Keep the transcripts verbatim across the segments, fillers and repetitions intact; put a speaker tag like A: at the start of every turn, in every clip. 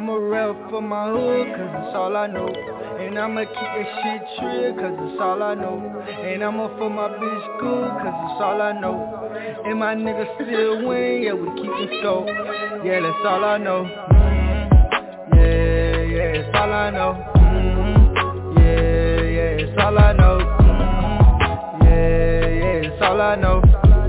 A: I'ma rap for my hood, cause it's all I know. And I'ma keep that shit trill, cause it's all I know. And I'ma for my bitch good, cause it's all I know. And my niggas still win, yeah, we keepin' scope. Yeah, that's all I know. Mm-hmm. Yeah, yeah, it's all I know. Mm-hmm. Yeah, yeah, it's all I know. Mm-hmm. Yeah, yeah, it's all I know.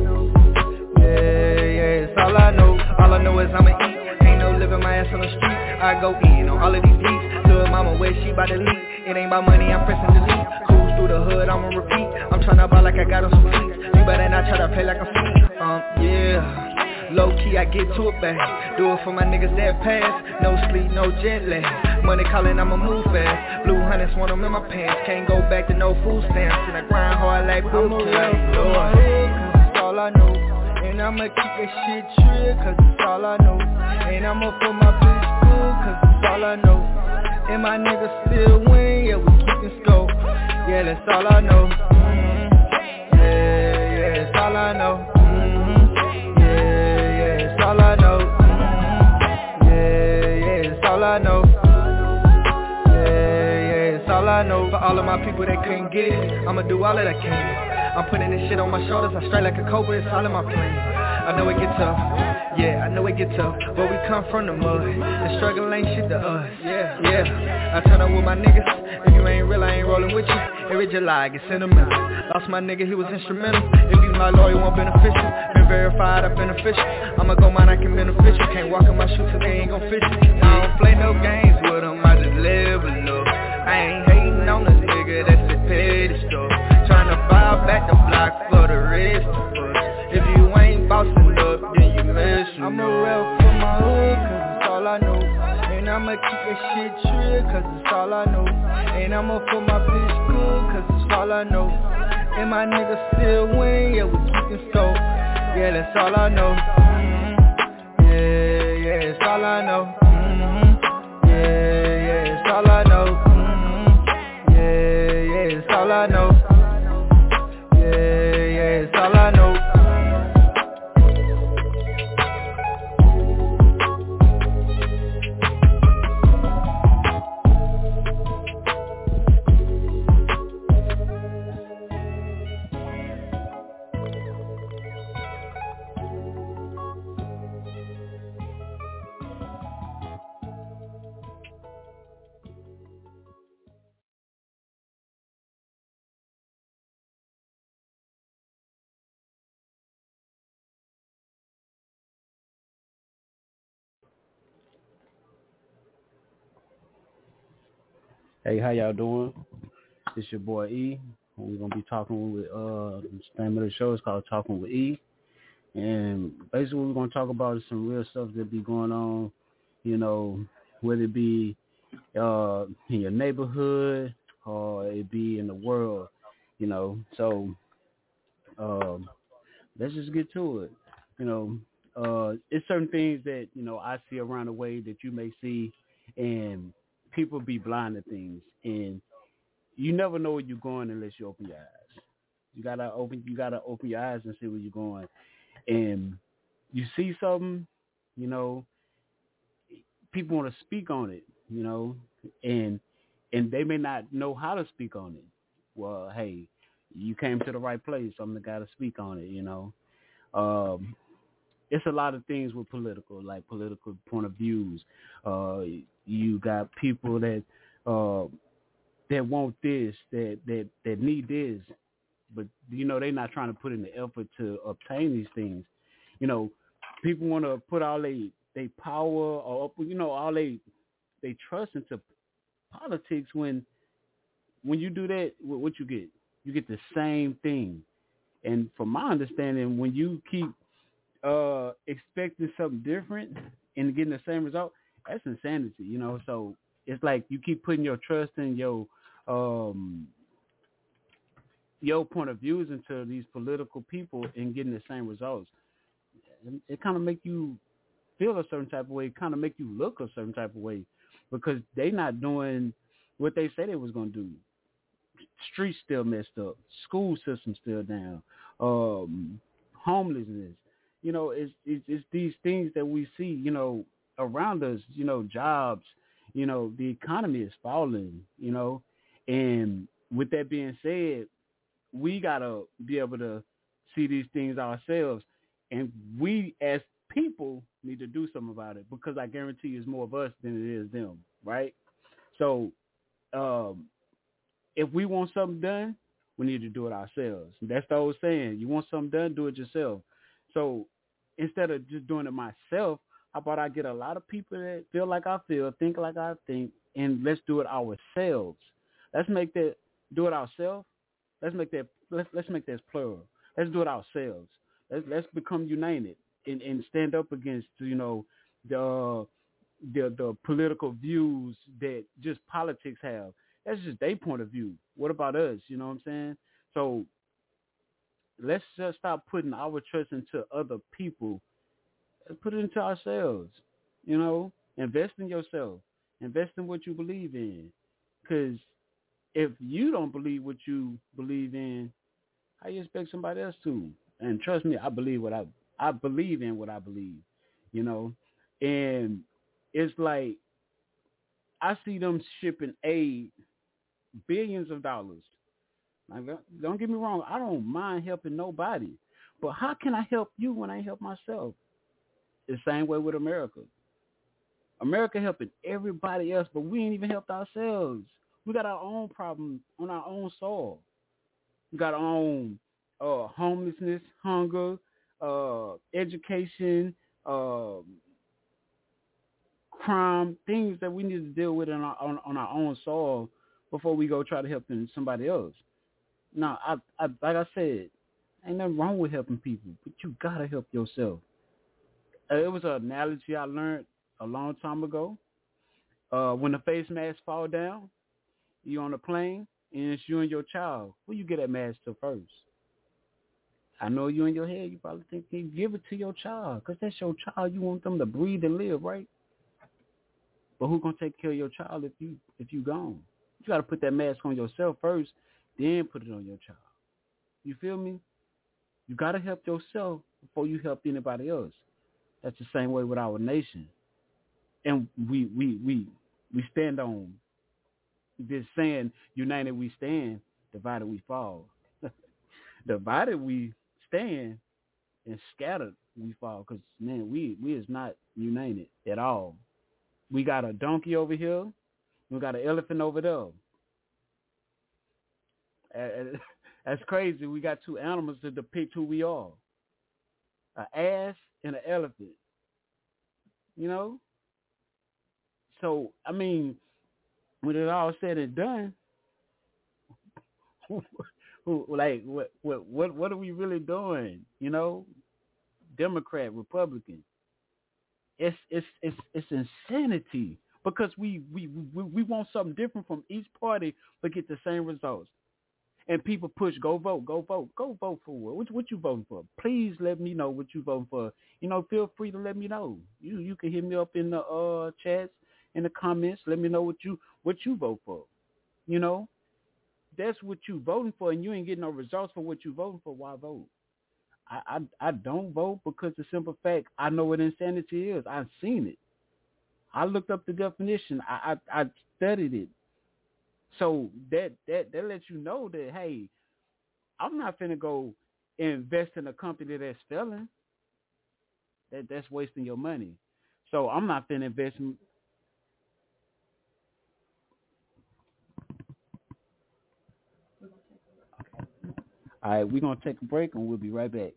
A: Yeah, yeah, it's all I know. All I know is I'ma eat. Ain't no living my ass on the street. I go in on all of these beats. Little mama where she bout to leak. It ain't about money, I'm pressing delete. Cruise through the hood, I'ma repeat. I'm tryna buy like I got on some feet. You better not try to play like a freak. Um, yeah. Low key, I get to it back. Do it for my niggas that pass. No sleep, no jet lag. Money calling, I'ma move fast. Blue hunters want them in my pants. Can't go back to no food stamps. And I grind hard like boot camp. Lord, cause it's all I know. And I'ma keep that shit trill, cause it's all I know. And I'ma put my bitch good, cause it's all I know. And my niggas still win, yeah, we keepin' scope. Yeah, that's all I know. Mm-hmm. Yeah, yeah, it's all I know. Mm-hmm. Yeah, yeah, it's all I know. Mm-hmm. Yeah, yeah, it's all I know. Yeah, yeah, it's all I know. For all of my people that couldn't get it, I'ma do all that I can. I'm putting this shit on my shoulders, I strike like a cobra, it's all in my plan. I know it get tough, yeah, I know it get tough, but we come from the mud, the struggle ain't shit to us, yeah, yeah. I turn up with my niggas, if you ain't real, I ain't rolling with you. Every July I get sentimental, lost my nigga, he was instrumental. If you my lawyer, won't beneficial, been verified, I'm beneficial. I'ma go mine, I can beneficial, can't walk in my shoes, so they ain't gon' fit you. I don't play no games with them, I just live a little. I ain't hating on the nigga, that's the petty stuff. Tryna buy back the block for the rest of us. If you ain't bossing up, then you messing up. I'ma rap for my hood, cause it's all I know. And I'ma keep that shit trill, cause it's all I know. And I'ma for my bitch good, cause it's all I know. And my niggas still win, yeah, we keepin' scope. Yeah, that's all I know. Mm-hmm. Yeah, yeah, it's all I know. Mm-hmm. Yeah, yeah, it's all I know. Mm-hmm. Yeah, yeah, it's all I know. Yeah, yeah, it's all I know.
B: Hey, how y'all doing? It's your boy E. We're gonna be talking with uh the name of the show is called Talking with E. And basically what we're gonna talk about is some real stuff that be going on, you know, whether it be uh in your neighborhood or it be in the world, you know. So um let's just get to it. You know, uh it's certain things that, you know, I see around the way that you may see, and people be blind to things, and you never know where you're going unless you open your eyes. You gotta open you gotta open your eyes and see where you're going. And you see something, you know, people want to speak on it, you know, and and they may not know how to speak on it. Well, hey, you came to the right place. I'm the guy to speak on it, you know. Um, it's a lot of things with political, like political point of views. Uh, you got people that uh, that want this, that that that need this, but you know they're not trying to put in the effort to obtain these things. You know, people want to put all they they power or you know all they they trust into politics. When when you do that, what you get? You get the same thing. And from my understanding, when you keep uh, expecting something different and getting the same result, that's insanity. You know, so it's like you keep putting your trust in your um, your point of views into these political people and getting the same results. It, it kind of make you feel a certain type of way, kind of make you look a certain type of way, because they not doing what they said they was going to do. Streets still messed up, school system still down, um, homelessness. You know, it's, it's it's these things that we see. You know, around us, you know, jobs, you know, the economy is falling, you know, and with that being said, we got to be able to see these things ourselves, and we as people need to do something about it, because I guarantee it's more of us than it is them, right? So um, if we want something done, we need to do it ourselves. That's the old saying, you want something done, do it yourself. So instead of just doing it myself, how about I get a lot of people that feel like I feel, think like I think, and let's do it ourselves. Let's make that, do it ourselves. Let's make that, let's let's make that plural. Let's do it ourselves. Let's let's become united and, and stand up against, you know, the the the political views that just politics have. That's just their point of view. What about us? You know what I'm saying? So let's just stop putting our trust into other people. Let's put it into ourselves. You know, invest in yourself. Invest in what you believe in. Because if you don't believe what you believe in, how you expect somebody else to? And trust me, I believe what I I believe in what I believe. You know, and it's like I see them shipping aid, billions of dollars. Like, don't get me wrong, I don't mind helping nobody, but how can I help you when I help myself? The same way with America. America helping everybody else, but we ain't even helped ourselves. We got our own problem on our own soil. We got our own uh, homelessness, hunger, uh, education, uh, crime, things that we need to deal with in our, on, on our own soil before we go try to help somebody else. Now, I, I, like I said, ain't nothing wrong with helping people, but you got to help yourself. Uh, it was an analogy I learned a long time ago. Uh, when the face mask fall down, you on a plane, and it's you and your child. Who you get that mask to first? I know you in your head, you probably think you give it to your child, because that's your child. You want them to breathe and live, right? But who gonna take care of your child if you if you gone? You gotta put that mask on yourself first, then put it on your child. You feel me? You gotta help yourself before you help anybody else. That's the same way with our nation. And we we we we stand on this saying, united we stand, divided we fall. Divided we stand, and scattered we fall. Because, man, we, we is not united at all. We got a donkey over here. We got an elephant over there. Uh, that's crazy. We got two animals to depict who we are. An ass and an elephant. You know? So, I mean, when it all said and done, like, what, what, what, what are we really doing? You know, Democrat, Republican. It's, it's, it's, it's insanity, because we, we, we, we want something different from each party, but get the same results. And people push, go vote, go vote, go vote for what? What, what you voting for? Please let me know what you voting for. You know, feel free to let me know. You, you can hit me up in the uh, chats, in the comments. Let me know what you, what you vote for. You know, that's what you voting for, and you ain't getting no results for what you voting for. Why vote? I, I, I don't vote because the simple fact, I know what insanity is. I've seen it. I looked up the definition. I, I, I studied it. So that, that, that lets you know that, hey, I'm not finna go invest in a company that's failing. That, that's wasting your money. So I'm not finna invest in. All right, we're going to take a break, and we'll be right back.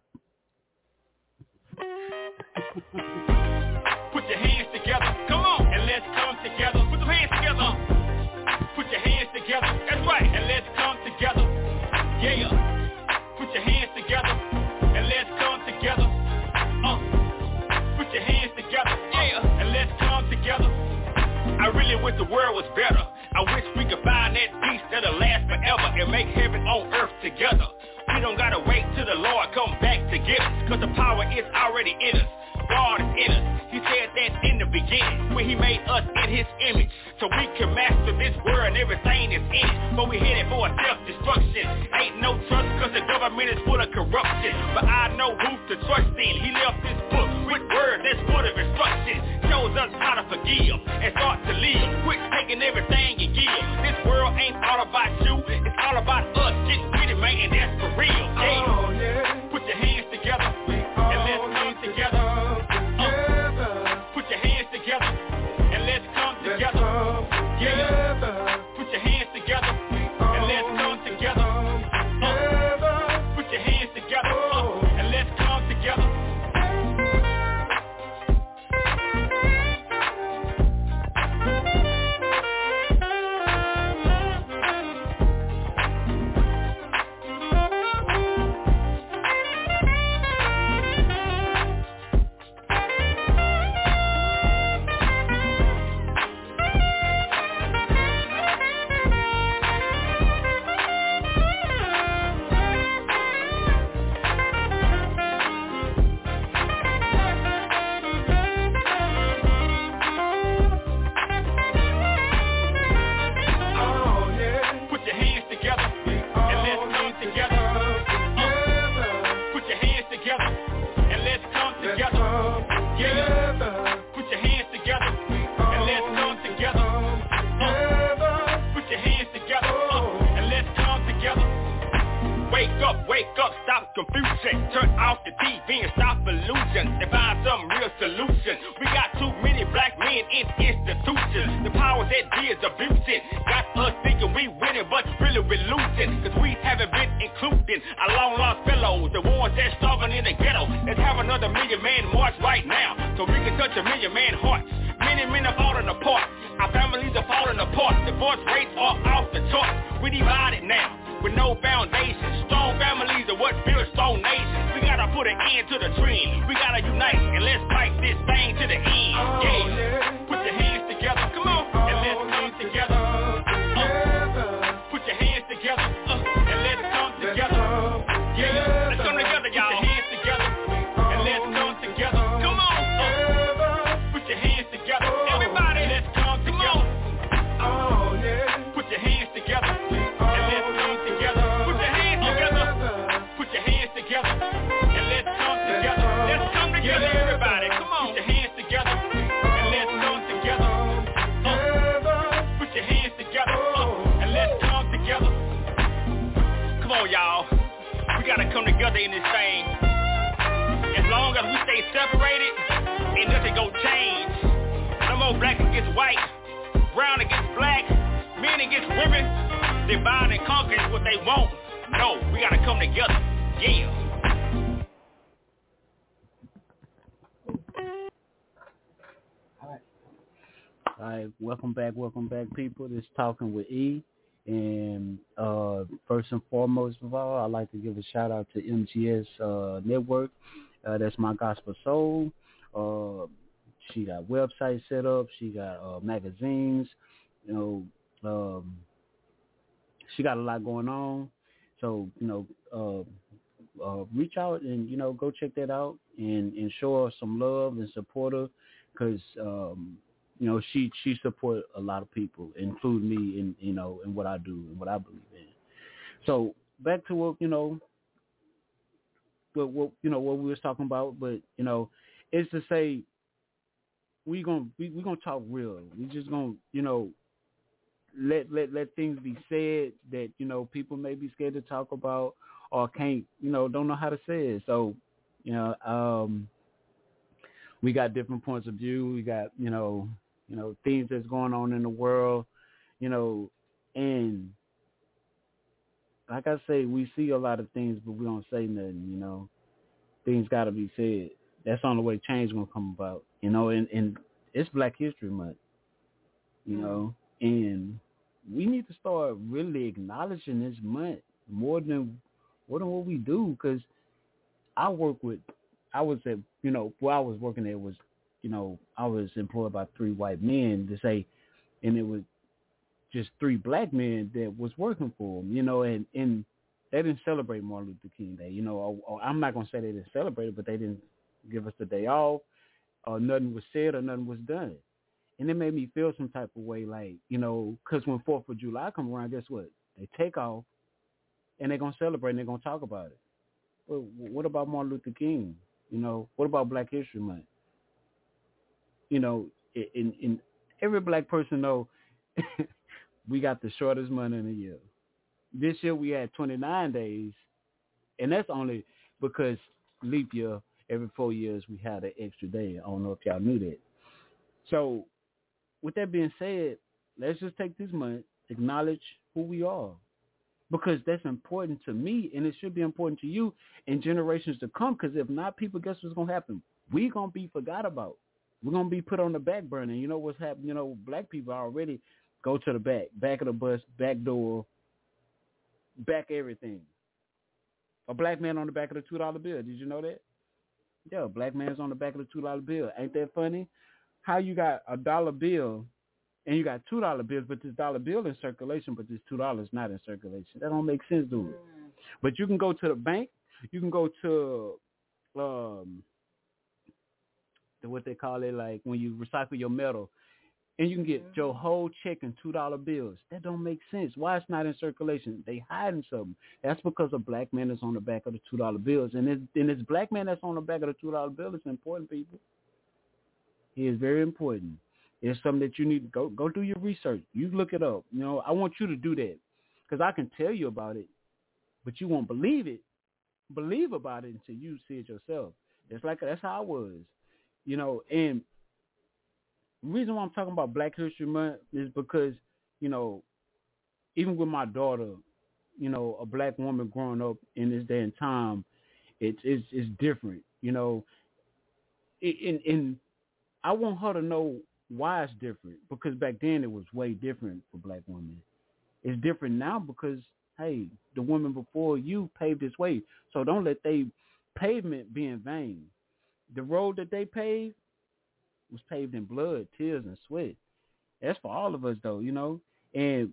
C: Put your hands together, come on, and let's come together. Put your hands together. Put your hands together, that's right, and let's come together. Yeah, put your hands together, and let's come together. Uh, put your hands together, yeah, and let's come together. I really wish the world was better. I wish we could find that peace that'll last forever and make heaven on earth together. We don't gotta wait till the Lord come back to get us, cause the power is already in us. God is in us. He said that in the beginning, when he made us in his image, so we can master this world and everything that's in it. But we headed for a self-destruction. Ain't no trust, cause the government is full of corruption. But I know who to trust in. He left this book with words that's full of instruction. Shows us how to forgive and start to live. Quit taking everything you give. This world ain't all about you, it's all about us. Get with it, man, and that's for real. Yeah.
A: Oh, yeah.
C: Put your hands together and let's come together. Uh, put your hands together and let's come together. Yeah. Put your hands together and let's come together. Uh, put your hands together uh, and let's come together. Confusion, turn off the T V and stop illusion and find some real solution. We got too many black men in institutions. The powers that be is abusing. Got us thinking we winning, but really we're losing. Cause we haven't been included. Our long lost fellows, the ones that struggling in the ghetto. Let's have another million man march right now, so we can touch a million man hearts. Many men are falling apart. Our families are falling apart. Divorce rates are off the charts. We divided now with no foundation. Strong families are what build strong nations. We gotta put an end to the trend. We gotta unite and let's fight this thing to the end.
A: Oh,
C: yeah.
A: yeah.
C: Put your hands together, come on, oh, and let's come together. Uh, put your hands together, uh, and let's come together. Yeah, let's come together, y'all. Put your hands together, and let's come together. Come on, uh, put your hands together, everybody. Let's come together.
A: Oh, yeah.
C: Put your hands together. Everybody, come on. Put your hands together and let's come together. Uh, put your hands together uh, and let's come together. Come on, y'all. We gotta come together in this thing. As long as we stay separated, ain't nothing gonna change. No more black against white, brown against black, men against women. Divide and conquer is what they want. No, we gotta come together. Yeah.
B: All right, welcome back, welcome back, people. This is Talking with E, and uh, first and foremost of all, I'd like to give a shout out to M G S uh, Network. Uh, that's My Gospel Soul. Uh, she got websites set up. She got uh, magazines. You know, um, she got a lot going on. So you know, uh, uh, reach out and you know go check that out and, and show her some love and support her because. Um, You know, she she support a lot of people, including me, in you know, in what I do and what I believe in. So back to what you know, what, what you know what we was talking about, but you know, it's to say we gonna we we gonna talk real. We just gonna you know let let let things be said that you know people may be scared to talk about or can't you know don't know how to say it. So you know, um, we got different points of view. We got you know. You know, things that's going on in the world, you know, and like I say, we see a lot of things, but we don't say nothing, you know. Things got to be said. That's the only way change going to come about, you know, and, and it's Black History Month, you know, and we need to start really acknowledging this month more than, more than what we do, because I work with, I was at, you know, where I was working there was, you know, I was employed by three white men to say, and it was just three black men that was working for them, you know, and, and they didn't celebrate Martin Luther King Day, you know, or, or I'm not going to say they didn't celebrate it, but they didn't give us the day off, or nothing was said or nothing was done. And it made me feel some type of way, like, you know, because when fourth of July come around, guess what? They take off, and they're going to celebrate, and they're going to talk about it. Well, what about Martin Luther King? You know, what about Black History Month? You know, in, in every black person know we got the shortest month in a year. This year we had twenty-nine days, and that's only because leap year, every four years we had an extra day. I don't know if y'all knew that. So with that being said, let's just take this month, acknowledge who we are, because that's important to me, and it should be important to you in generations to come, because if not, people, guess what's going to happen? We're going to be forgot about. We're going to be put on the back burner. You know what's happening? You know, black people already go to the back, back of the bus, back door, back everything. A black man on the back of the two dollar bill. Did you know that? Yeah, a black man's on the back of the two dollar bill. Ain't that funny? How you got a dollar bill and you got two dollar bills, but this dollar bill in circulation, but this two dollars not in circulation? That don't make sense, do it? But you can go to the bank. You can go to um, the, what they call it, like when you recycle your metal, and you can get mm-hmm. your whole check in two dollar bills. That don't make sense. Why it's not in circulation? They hiding something. That's because a black man is on the back of the two dollar bills. And it's, and this black man that's on the back of the two dollar bill is important, people. He is very important. It's something that you need to go, go do your research. You look it up. You know, I want you to do that because I can tell you about it, but you won't believe it. Believe about it until you see it yourself. It's like, that's how I was, you know, and the reason why I'm talking about Black History Month is because, you know, even with my daughter, you know, a black woman growing up in this day and time, it's it's, it's different, you know. And, and I want her to know why it's different, because back then it was way different for black women. It's different now because, hey, the women before you paved this way. So don't let their pavement be in vain. The road that they paved was paved in blood, tears, and sweat. That's for all of us, though, you know. And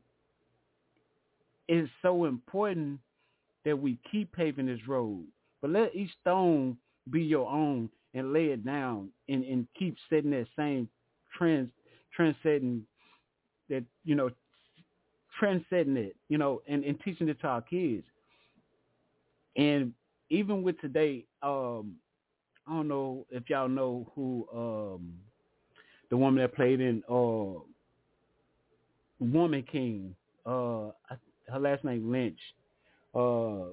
B: it's so important that we keep paving this road. But let each stone be your own and lay it down and, and keep setting that same trend, trend setting that, you know, trend setting it, you know, and, and teaching it to our kids. And even with today, um, I don't know if y'all know who um, the woman that played in uh, Woman King, uh, her last name Lynch, uh,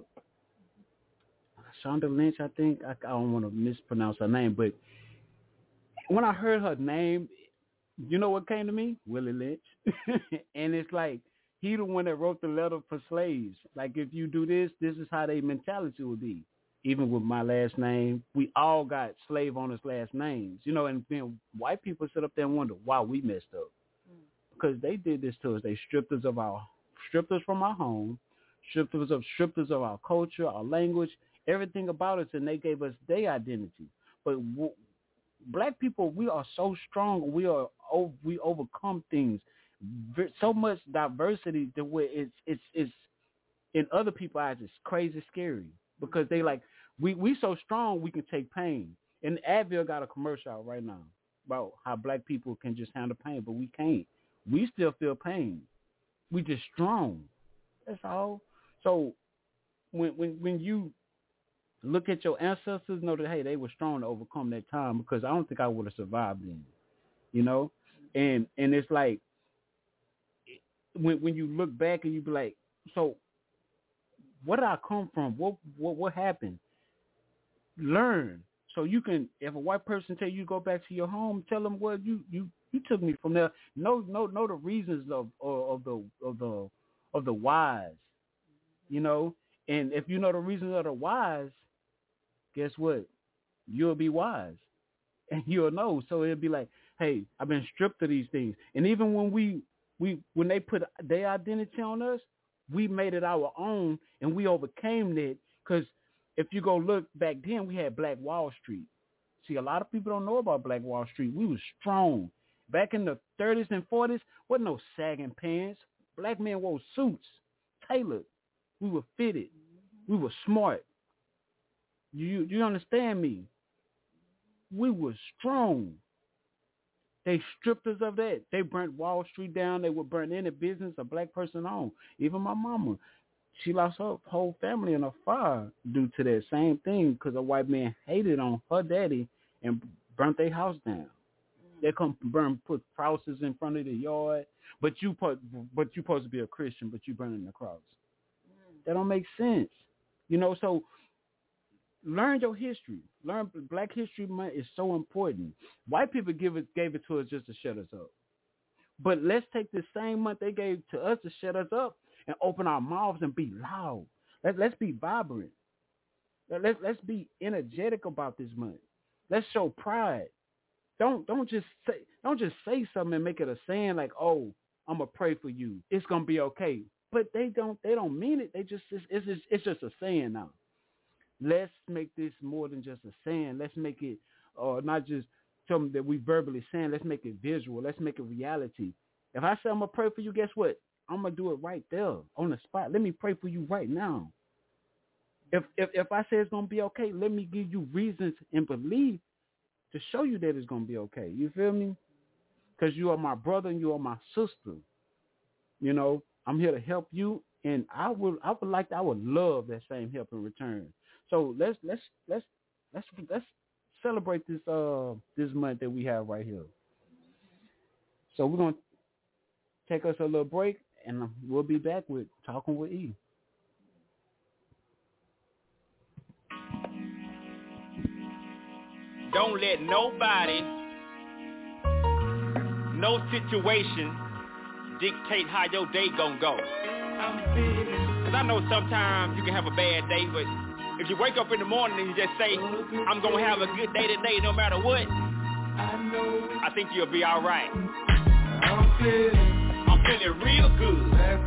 B: Shonda Lynch, I think. I, I don't want to mispronounce her name, but when I heard her name, you know what came to me? Willie Lynch. And it's like, he the one that wrote the letter for slaves. Like, if you do this, this is how their mentality would be. Even with my last name, we all got slave owners' last names. You know, and then white people sit up there and wonder why we messed up. Mm. Because they did this to us. They stripped us of our, stripped us from our home, stripped us of, stripped us of our culture, our language, everything about us, and they gave us their identity. But w- black people, we are so strong. We are oh, we overcome things. So much diversity that where it's it's it's in other people's eyes it's crazy scary, because they like we we so strong we can take pain. And Advil got a commercial out right now about how black people can just handle pain, but we can't. We still feel pain. We just strong. That's all. So when when when you look at your ancestors, know that hey, they were strong to overcome that time, because I don't think I would have survived then. You know? And and it's like when when you look back and you be like, so where did I come from? What what what happened? Learn. So you can, if a white person tell you to go back to your home, tell them, well, you you, you took me from there. Know know know the reasons of of the of the of the whys, you know. And if you know the reasons of the whys, guess what? You'll be wise, and you'll know. So it'll be like, hey, I've been stripped of these things. And even when we we when they put their identity on us, we made it our own, and we overcame that. Because if you go look back then, we had Black Wall Street. See, a lot of people don't know about Black Wall Street. We was strong. Back in the thirties and forties, wasn't no sagging pants. Black men wore suits, tailored. We were fitted. We were smart. You you understand me? We were strong. They stripped us of that. They burnt Wall Street down. They would burn any business a black person owned. Even my mama. she lost her whole family in a fire due to that same thing because a white man hated on her daddy and burnt their house down. They come burn, put crosses in front of the yard, but you put, but you supposed to be a Christian, but you burning the cross. That don't make sense, you know. So learn your history. Learn Black History Month is so important. White people give it gave it to us just to shut us up, but let's take the same month they gave to us to shut us up and open our mouths and be loud. Let, let's be vibrant. Let, let's let's be energetic about this month. Let's show pride. Don't don't just say don't just say something and make it a saying like, oh, I'm gonna pray for you. It's gonna be okay. But they don't they don't mean it. They just it's it's just, it's just a saying now. Let's make this more than just a saying. Let's make it uh, not just something that we verbally saying. Let's make it visual. Let's make it reality. If I say I'm gonna pray for you, guess what? I'm gonna do it right there on the spot. Let me pray for you right now. If if if I say it's gonna be okay, let me give you reasons and belief to show you that it's gonna be okay. You feel me? Because you are my brother and you are my sister. You know, I'm here to help you, and I would I would like to, I would love that same help in return. So let's let's let's let's let's celebrate this uh this month that we have right here. So we're gonna take us a little break, and we'll be back with Talking with E.
C: Don't let nobody, no situation dictate how your day gon' go. Cause I know sometimes you can have a bad day, but if you wake up in the morning and you just say, I'm gonna have a good day today no matter what, I think you'll be alright. I'm feeling, I'm feeling real good. That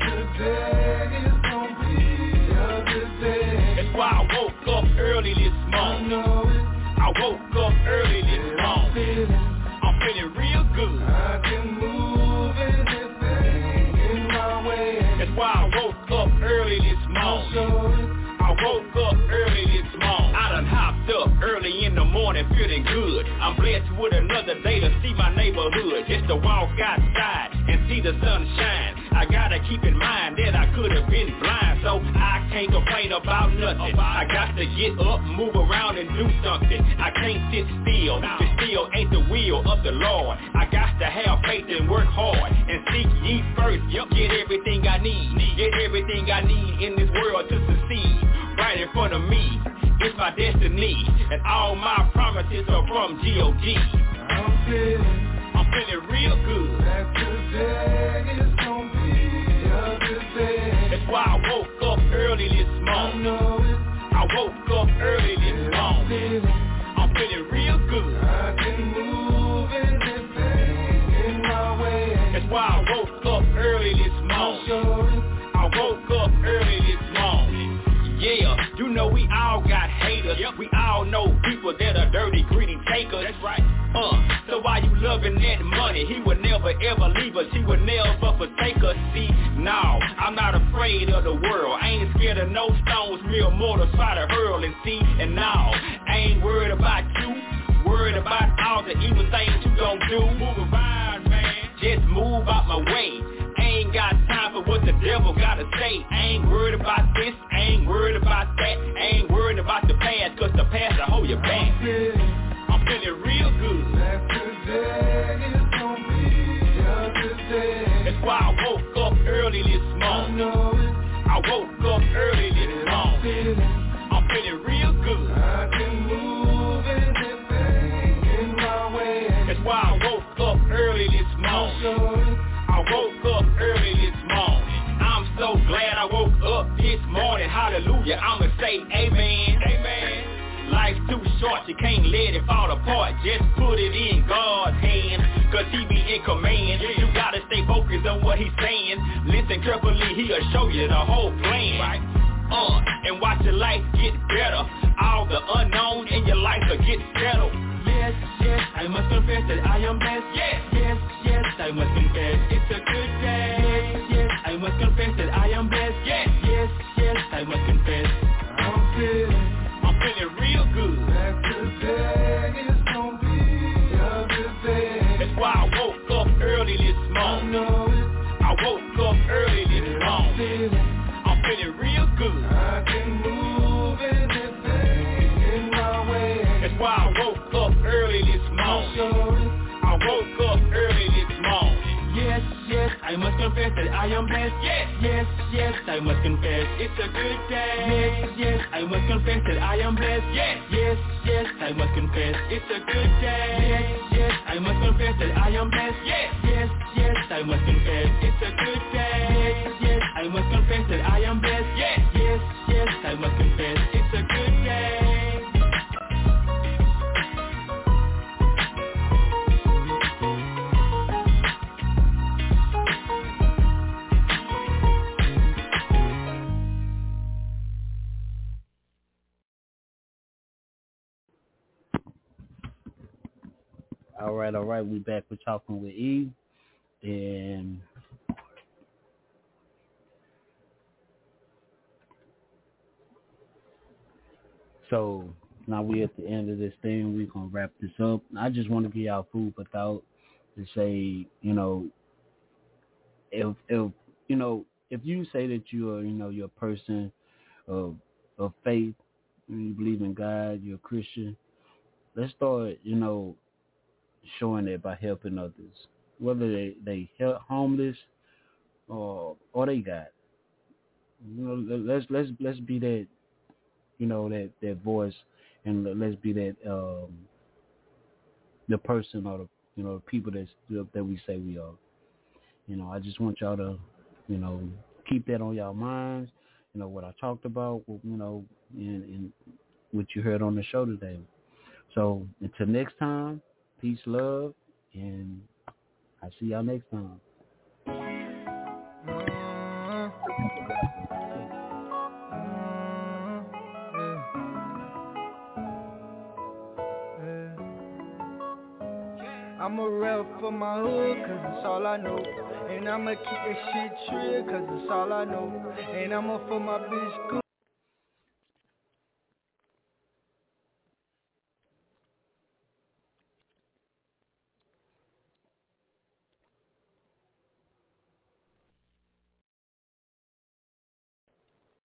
C: today is gonna be a good day. That's why I woke up early this morning. I woke up early this morning. I'm feeling real good. I can move anything in my way. That's why I woke up early this morning. I woke up early this morning. I done hopped up early in the morning feeling good. I'm blessed with another day to see my neighborhood. Just to walk outside and see the sun shine. I gotta keep in mind that I could have been blind, so I can't complain about nothing. I got to get up, move around and do something. I can't sit still, but still ain't the will of the Lord. I got to have faith and work hard and seek ye first. Get everything I need, get everything I need in this world to succeed. Right in front of me, it's my destiny, and all my promises are from G O D. I'm feeling, I'm feeling real good. That today is gonna be a good day. That's why I woke up early this morning. I woke up early this morning. I'm feeling real good. I can move anything in my way. That's why I woke up early this morning. I woke up early this morning. Yeah, you know we all got haters. Yep. We all know people that are dirty, greedy takers. That's right. Uh, so why you loving that money? He would never ever leave us. He would never forsake us. See, no, I'm not afraid of the world. I ain't scared of no stones, mere mortals try to hurl and see. And no, I ain't worried about you. Worried about all the evil things you gon' do. Move around, man. Just move out my way. Ain't got time for what the devil gotta say. I ain't worried about this, I ain't worried about that. I ain't worried about the past, cause the past will hold you back. I'm feeling, I'm feeling real good. That today is gonna be a good day. That's why I woke up early this morning. I woke up early this morning. I'm feeling real good. I can move anything in my way. That's why I woke up early this morning. I woke up early this morning. I'm so glad I woke up this morning. Hallelujah, I'ma say amen. Amen. Life's too short, you can't let it fall apart. Just put it in God's hand, cause he be in command. You gotta stay focused on what he's saying. Listen carefully, he'll show you the whole plan. Right. Uh, and watch your life get better. All the unknown in your life will get settled. Yes, yes, I must confess that I am blessed. Yes, yes, yes, I must confess it's a good day. Yes, yes, I must confess that I am blessed. Yes, yes, yes, I must confess I'm feeling, I'm feeling real good. That today is gonna be a good day. That's why I woke up early this morning. I woke up early this morning. I'm feeling real confess that I am blessed. Yes, yes, yes, I must confess it's a good day. Yes, yes, I must confess that I am blessed. Yes, yes, yes, I must confess it's a good day. Yes, yes, I must confess that I am blessed. Yes, yes, yes, I must confess it's a good day. Yes, yes, I must confess that I am blessed. Yes, yes, yes, I must confess it's a good day.
B: All right, all right. We back. We're talking with E, and so now we're at the end of this thing. We're gonna wrap this up. I just want to give y'all food for thought to say, you know, if if you know if you say that you are, you know, you're a person of of faith, you believe in God, you're a Christian. Let's start, you know, showing it by helping others, whether they they help homeless or or they got. You know, let's let's let's be that, you know, that, that voice, and let's be that um, the person or the, you know, the people that's, that we say we are. You know, I just want y'all to, you know, keep that on y'all minds. You know what I talked about, you know, and, and what you heard on the show today. So until next time, peace, love, and I'll see y'all next time.
A: I'm a rep for my hood, cause it's all I know. And I'ma keep that shit trill, cause it's all I know. And I'ma for my bitch good.